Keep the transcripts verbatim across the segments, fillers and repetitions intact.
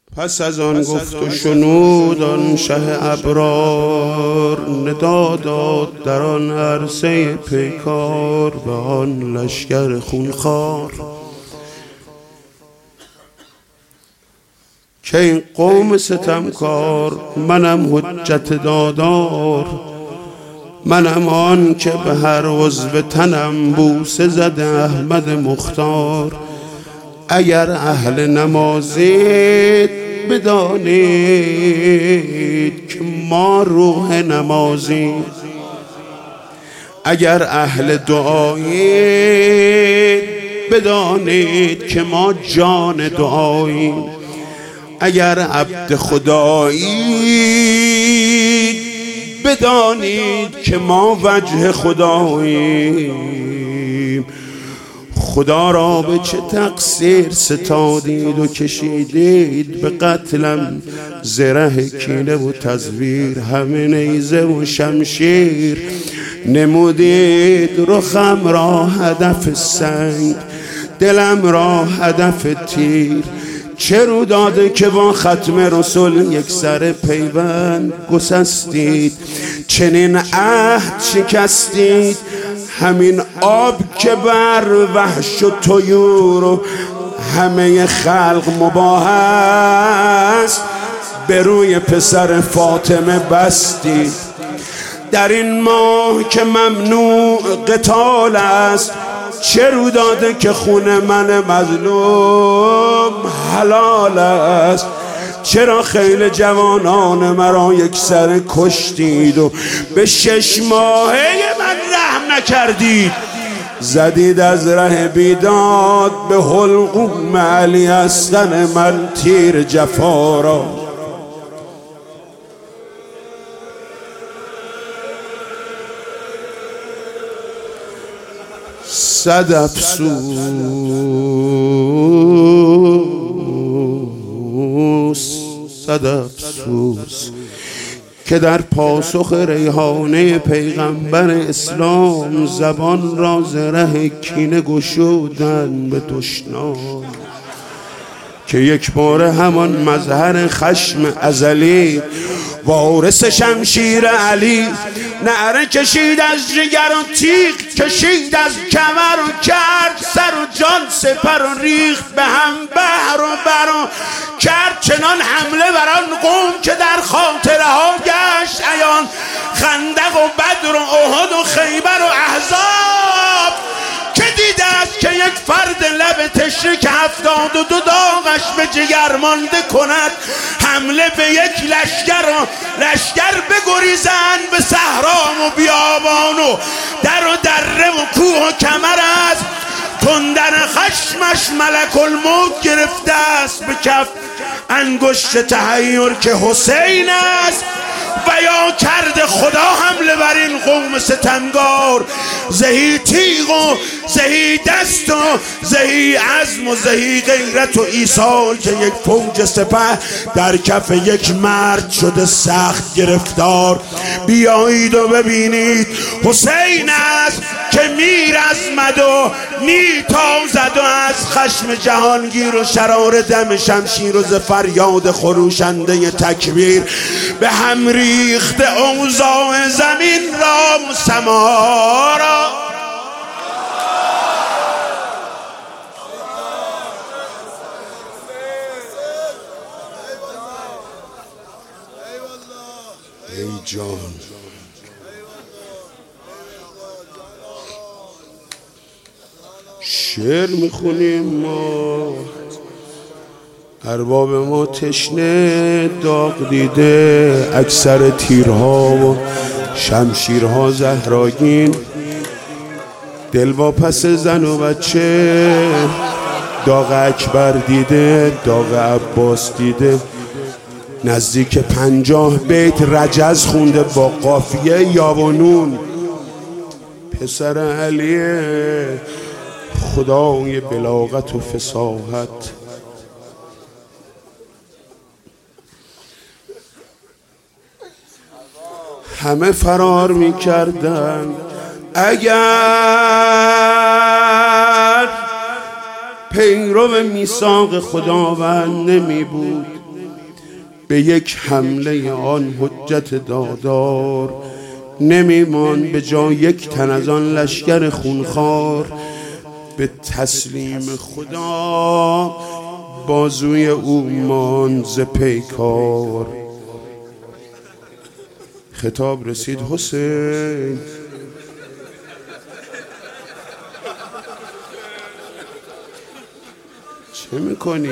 پس از آن گفت و شنود آن شه ابرار، ندا داد در آن عرصه پیکار به آن لشکر خونخوار که این قوم ستمکار منم حجت دادار، منم آن که به هر عضو تنم بوسه زده احمد مختار. اگر اهل نمازید بدانید که ما روح نمازی، اگر اهل دعایید بدانید که ما جان دعاییم، اگر عبد خدایید بدانید که ما وجه خداییم. خدا را به چه تقصیر ستادید و کشیدید به قتلم، زره کینه و تزویر، همه نیزه و شمشیر نمودید. رخم را هدف سنگ، دلم را هدف تیر، چه رو داده که با ختم رسول یک سر پیوند گسستید، چنین عهد شکستید. همین آب که بر وحش و طیور و همه خلق مباح است، به روی پسر فاطمه بستید. در این ماه که ممنوع قتال است، چه رو داده که خون من مظلوم حلال است. چرا خیل جوانان مرا یک سر کشتید و به شش ماهه من رحم نکردید؟ زدید از ره بیداد به حلقوم علی اصغر من تیر جفا را. صد افسوس صد افسوس که در پاسخ ریحانه پیغمبر اسلام زبان را زره کینه گشودن به دشنام، که یک بار همان مظهر خشم ازلی وارث شمشیر علی نعره کشید از جگر و تیغ کشید از کمر و کرد سر و جان سپر و ریخت به هم بحر و بر و کرد چنان حمله بر آن قوم که در خاطره ها گشت عیان. خندق و بدر و احد و خیبر و احزاب که دیده است که یک فرد لب تشنه که هفتاد و دو داغش به جگر مانده کند حمله به یک لشکر و لشکر بگریزند به صحرا و بیابان و در و دره و کوه و کمر است. تندر خشمش ملک الموت گرفته است به کف انگشت تحیر که حسین است و یا کرده خدا حمله بر این قوم ستمگار. زهی تیغ و زهی دست و زهی عزم و زهی غیرت و ایثار که یک فوج سپه در کف یک مرد شده سخت گرفتار. بیایید و ببینید حسین است که میر ازمد و میتازد و از خشم جهانگیر و شرار دم شمشیر و ز فریاد خروشنده تکبیر به هم ریخته اوضاع زمین را و سما را. ای جان شعر میخونیم ما، ارباب ما تشنه داغ دیده، اکثر تیرها و شمشیرها زهراگین، دل واپس زن و بچه داغ اکبر دیده، داغ عباس دیده. نزدیک پنجاه بیت رجز خونده با قافیه یا و نون. پسر علیه خدای بلاغت و فصاحت، همه فرار می کردن اگر پیرو میثاق خداوند نمی بود. به یک حمله آن حجت دادار نمیمان به جای یک تن از آن لشکر خونخوار. به تسلیم خدا بازوی او ماند ز پیکار. خطاب رسید حسین چه میکنی؟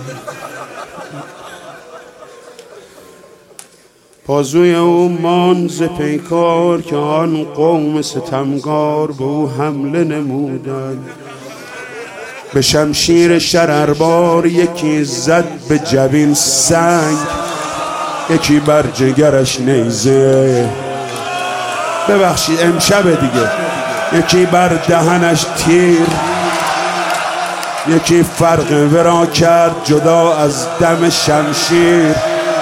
بازوی او ماند ز پیکار که آن قوم ستمگار به او حمله نمودند. به شمشیر شرربار یکی زد به جبین سنگ، یکی بر جگرش نیزه، ببخشید امشب دیگه، یکی بر دهنش تیر، یکی فرق ورا کرد جدا از دم شمشیر.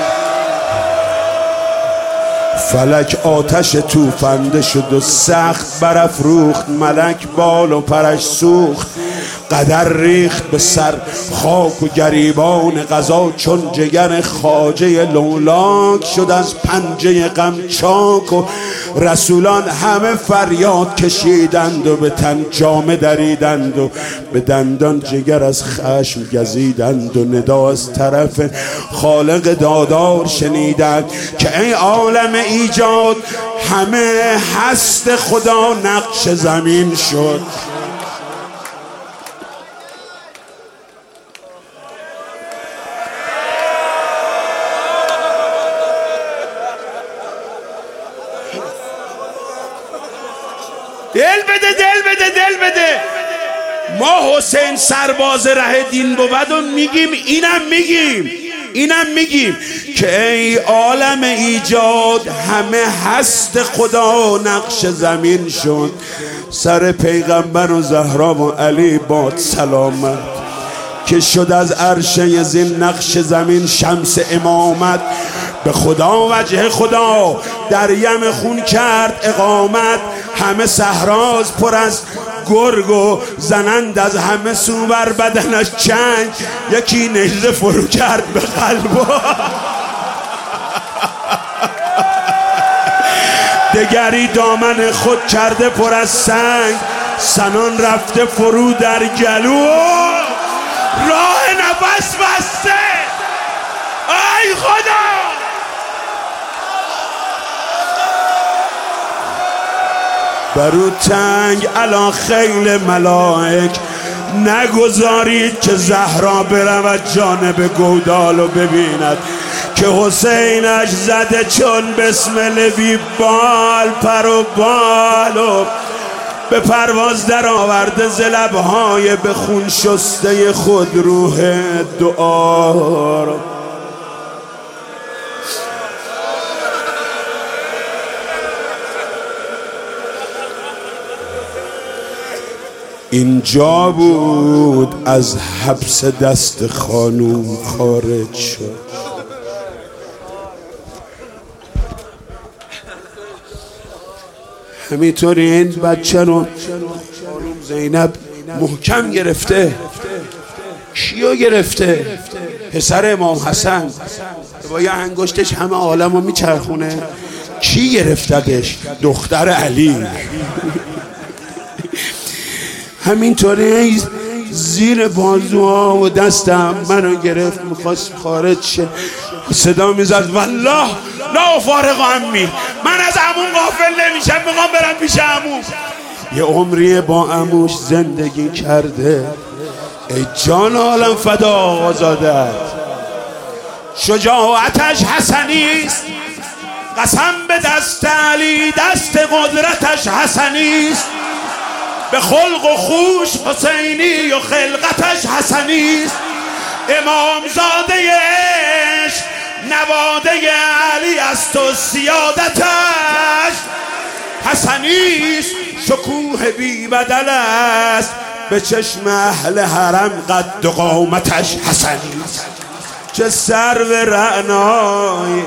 فلک آتش توفنده شد و سخت برافروخت، ملک بال و پرش سوخت. قدر ریخت به سر خاک و گریبان قضا، چون جگر خواجه لولاک شد از پنجه غم چاک. و رسولان همه فریاد کشیدند و به تن جامه دریدند و به دندان جگر از خشم گزیدند و ندا از طرف خالق دادار شنیدند که ای عالم ایجاد، همه هست خدا نقش زمین شد. دل بده دل بده دل بده. ما حسین سرباز ره دین بود و میگیم اینم میگیم اینم میگیم که ای عالم ایجاد، همه هست خدا نقش زمین شد. سر پیغمبر و زهرا و علی باد سلامت که شد از عرشه زین نقش زمین شمس امامت. به خدا وجه خدا در یم خون کرد اقامت. همه صحراز پر از گرگ و زنند از همه سو بر بدنش چنگ، یکی نیزه فرو کرد به قلب دگری دامن خود کرده پر از سنگ. سنان رفته فرو در گلو، راه نفس بسته. ای خدا برو تنگ علا خیل ملائک، نگذارید که زهرا برود جانب گودال و ببیند که حسینش زده چون بسمل بی بال پر و بال و به پرواز در آورده ز لبهای به خون شسته خود روح دعا. اینجا بود از حبس دست خانوم خارج شد. همینطوری این بچه رو خانوم زینب محکم گرفته. کیو گرفته؟ پسر امام حسن با یه انگشتش همه عالم رو میچرخونه. کی گرفتدش؟ دختر علی. همینطوری زیر بازوها و دستم منو گرفت، میخواست خارج شه. صدا میزد والله لا فارغ عمی، من از عموم غافل نمیشم، میخوام برم پیش عموم. یه عمری با عموش زندگی کرده. ای جان عالم فدا آزادت، شجاعتش حسنیست، قسم به دست علی دست قدرتش حسنیست. به خلق و خوش حسینی و خلقتش حسنیست. امام زاده عشق نواده علی است و سیادتش حسنیست. شکوه بی بدل است به چشم اهل حرم، قد و قامتش حسنیست. چه سرو رعنایی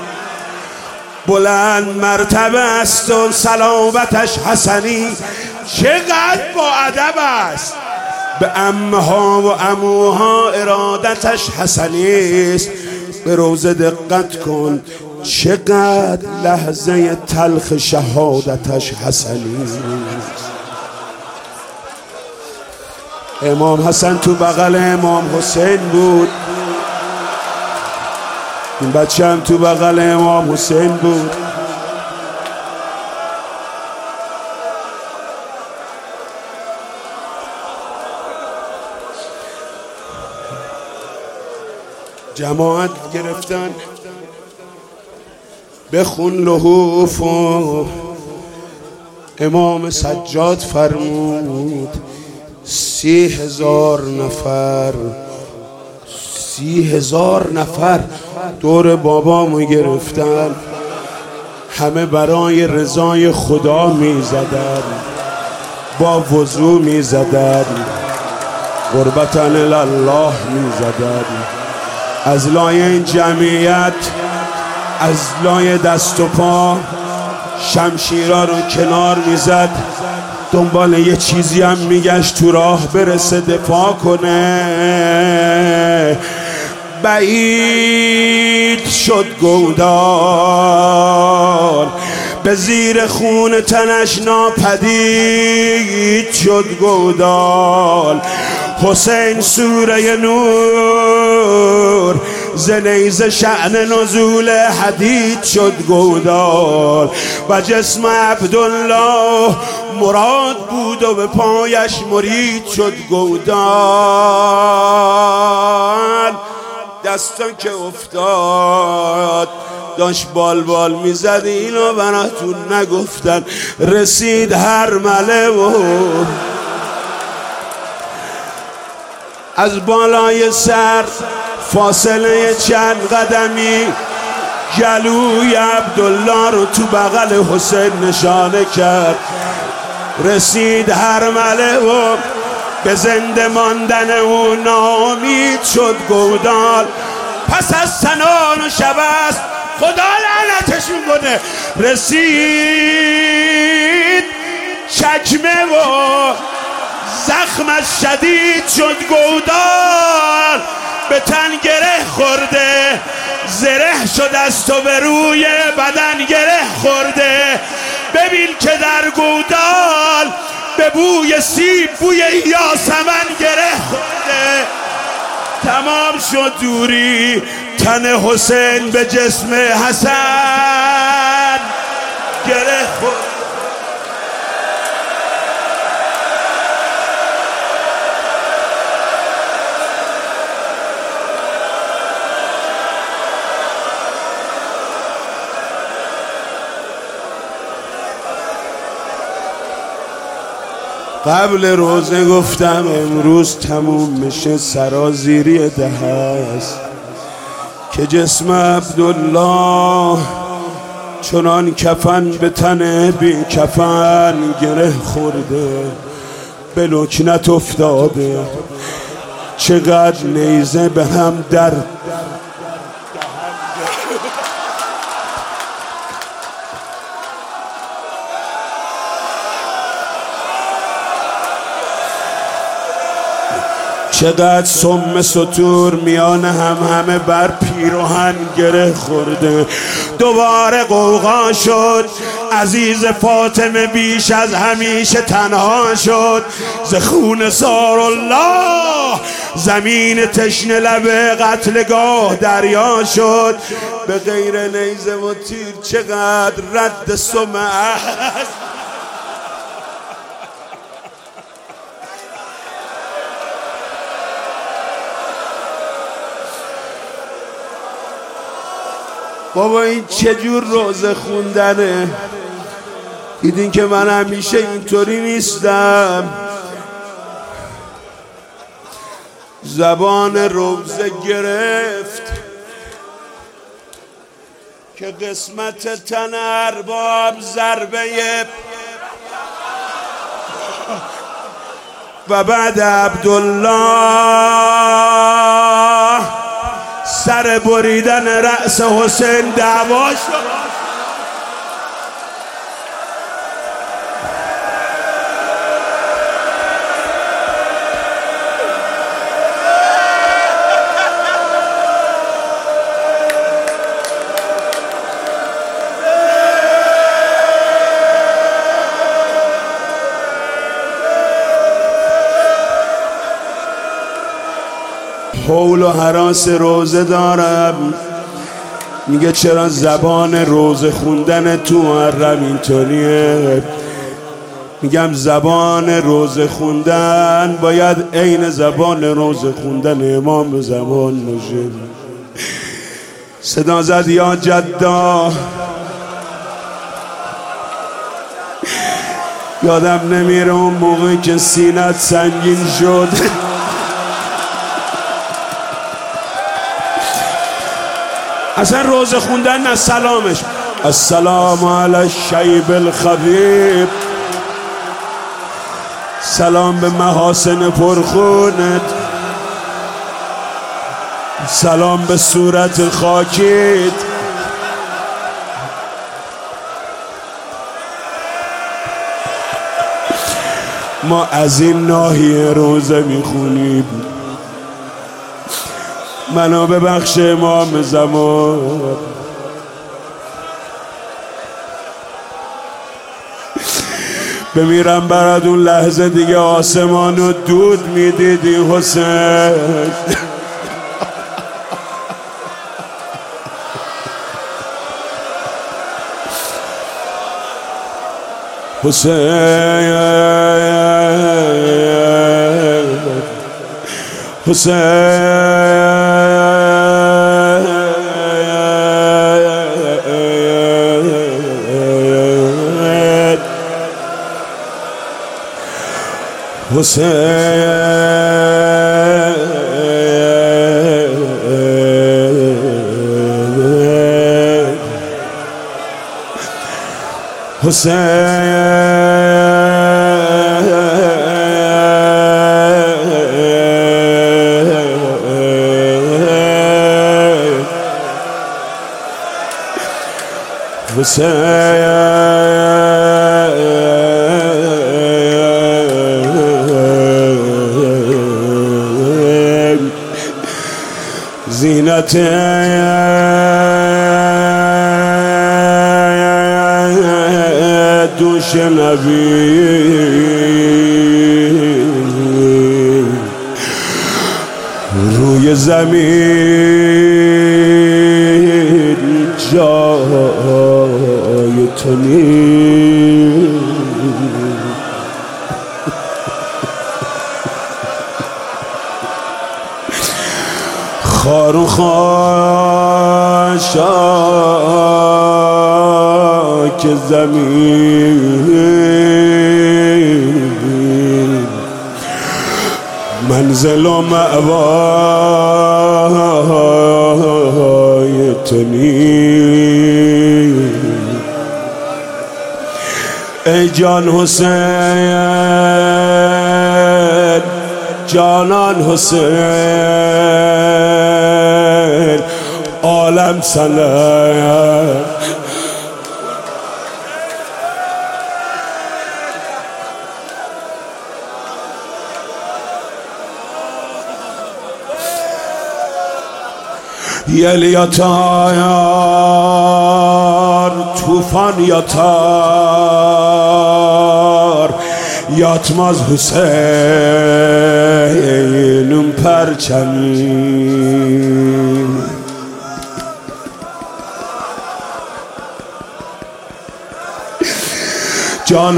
بلند مرتبه است و صلابتش حسنی. چقدر با ادب است، به عمها و عموها ارادتش حسنی است. به روزه دقت کن چقدر لحظه تلخ شهادتش حسنی. امام حسن تو بغل امام حسین بود، این بچه هم تو بغل امام حسین بود. جماعت گرفتن بخون لحوف و امام سجاد فرمود سی هزار نفر سی هزار نفر دور بابامو گرفتن، همه برای رضای خدا می زدن، با وضو می زدن، قربتن الله می زدن. از لای این جمعیت، از لای دست و پا شمشیرها رو کنار میزد، دنبال یه چیزی هم میگشت تو راه برسه دفاع کنه. بعید شد گودال به زیر خون تنش ناپدید شد گودال. حسین سوره نور ز نیزه شأن نزول حدید شد گودال و جسم عبدالله مراد بود و به پایش مرید شد گودال. دستان که افتاد داشت بال بال میزد، اینو براتون نگفتن. رسید هرمله و از بالای سر فاصله چند قدمی گلوی عبدالله رو تو بغل حسین نشانه کرد. رسید هرمله و به زنده ماندن او ناامید شد گودال. پس از سنان و شبست خدا لعنتشون کنه. رسید چکمه و زخمش شدید شد گودال، به تن گره خورده، زره شد از تو به روی بدن گره خورده. ببین که در گودال به بوی سیب بوی یاسمن گره خورده. تمام شد دوری تن حسین به جسم حسن گره خورده. قبل روزه گفتم امروز تموم میشه سرازیری ده هست که جسم عبدالله چنان کفن به تن بی کفن گره خورده، به لکنت افتاده. چقدر نیزه به هم در چقدر سم سطور میان هم همه بر پیراهن گره خورده. دوباره قوقا شد، عزیز فاطمه بیش از همیشه تنها شد. ز خون سار الله زمین تشنه لب قتلگاه دریا شد. به غیر نیزه و تیر چقدر رد سم است. بابا این چجور روزه خوندنه؟ دیدین که من همیشه اینطوری نیستم. زبان روزه گرفت که قسمت تن ارباب ضربه و بعد عبدالله سر بریدن رأس حسین دعوا شد. حول و هراس روزه دارم. میگه چرا زبان روزه خوندن تو محرم اینطوریه؟ میگم زبان روزه خوندن باید عین زبان روزه خوندن امام به زبان باشه. صدا زد یا جدا. یادم نمیره اون موقعی که سینت سنگین شد اصلا روزه خوندن نه سلامش. السلام علی الشیب الخبیب، سلام به محاسن پرخونت، سلام به صورت خاکیت. ما از این ناحیه روزه میخونیم. منو ببخش امام زمان، بمیرم برات اون لحظه دیگه آسمانو دود میدیدی حسین. حسین حسین حسین حسین حسین زینت دوش نبی روی زمین جای تو نیست. خار و خاشاک زمین منزل و مأوای تو نیست. ای جان حسین، جانان حسین، عالم سلام. یل یاتار توفان یاتار یاتماز حسینم پرچمی. جان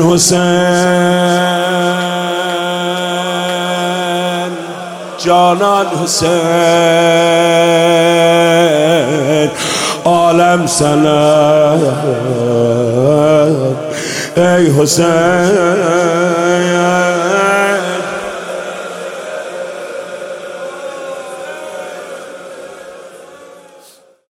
حسین، جانان حسین، عالم سلام. ای حسین